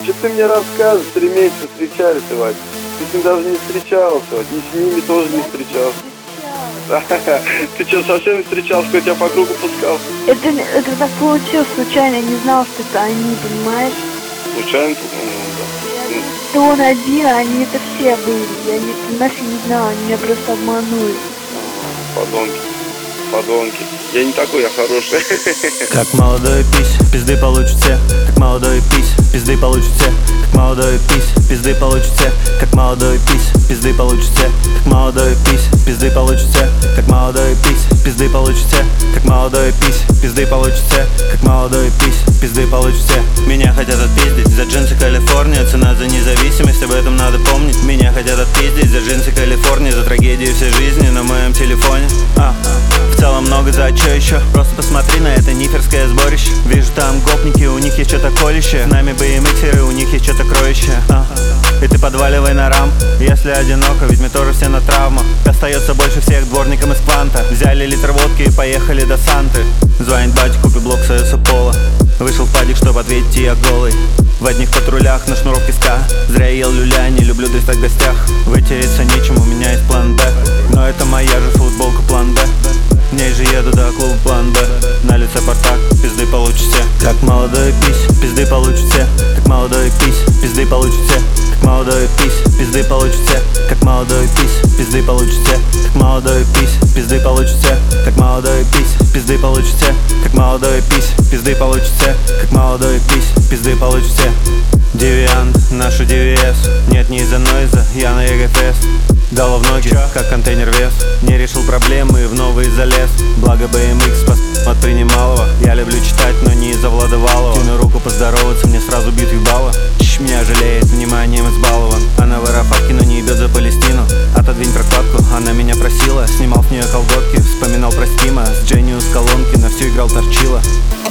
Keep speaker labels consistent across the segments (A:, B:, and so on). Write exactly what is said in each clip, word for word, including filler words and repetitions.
A: Что ты мне рассказываешь? Три месяца встречались, Вадь. Ты с ним даже не встречался, Вадь. И с ними тоже не встречался. Ты что, совсем не встречался, кто тебя по кругу пускал?
B: Это, это так получилось случайно, я не знал, что это они, понимаешь?
A: Случайно? Ну, да.
B: Это он один, а они это все были. Я не, понимаешь, я не знал, они меня просто обманули.
A: Подонки. Подонки. Я не такой, я хороший.
C: Как молодой пись, пизды получат все. Как молодой пись, пизды получат все. Как молодой пись, пизды получат все. Как молодой пись, пизды получат все. Как молодой пись, пизды получат все. Как молодой пись, пизды получат все. Как молодой пись, пизды получат все. Как молодой пись, пизды получат все. Меня хотят отпиздить за джинсы Калифорния. Цена за независимость, об этом надо помнить. Меня хотят отпиздить за джинсы Калифорния. За трагедию всей жизни на моем телефоне. А, в целом много за чё еще? Просто посмотри на это ниферское сборище. Вижу там гопники, у них есть что-то колющее. С нами БМХеры, у них есть что-то кроющее. а. И ты подваливай на рам, если одиноко, ведь мы тоже все на травмах. Остается больше всех дворникам из Кванта. Взяли литр водки и поехали до Санты. Звонит батя, купи блок Союза Пола. Вышел в падик, чтоб ответить, я голый. В одних патрулях на шнуровке ска. Зря ел люля, не люблю дыстать в гостях. Вытереться нечем, у меня есть план Б. Но это моя же футболка план Б. В ней же еду до клуба план Б. На лице портак, пизды получат все. Как молодой пись, пизды получат все. Как молодой пись, пизды получат все. Как молодой пись, пизды получат все. Как молодой пись, пизды получат все. Как молодой пись, пизды получат все. Как молодой пись, пизды получат все. Как молодой пись, пизды получат все. Как молодой пись, пизды получат все. Девиант, наша ди ви эс. Нет, не из-за нойза, я на ЕГФС. Дало в ноги, как контейнер вес. Не решил проблемы, в новый залез. Благо бэ эм икс спас от принималого. Я люблю читать, но не из-за Владовалова. Кину руку поздороваться, мне сразу бит ебало. Чш, меня жалеет, вниманием избалован. Она в аэрофатке, но не ебет за Палестину. Отодвинь прокладку, она меня просила. Снимал с нее колготки, вспоминал про Стима. С Дженнию с колонки, на всю играл торчила.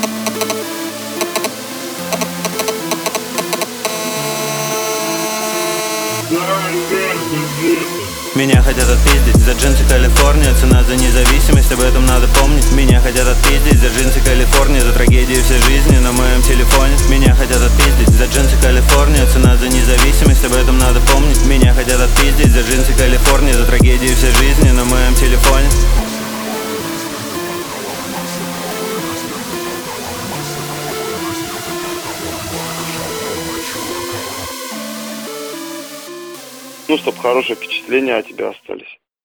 C: Меня хотят отпиздить за джинсы Калифорния. Цена за независимость, об этом надо помнить. Меня хотят отпиздить за джинсы Калифорния. За трагедию всей жизни на моем телефоне. Меня хотят отпиздить за джинсы Калифорния. Цена за независимость, об этом надо помнить. Меня хотят отпиздить за джинсы Калифорния. За трагедию всей жизни на моем телефоне.
A: Ну, чтобы хорошие впечатления о тебе остались.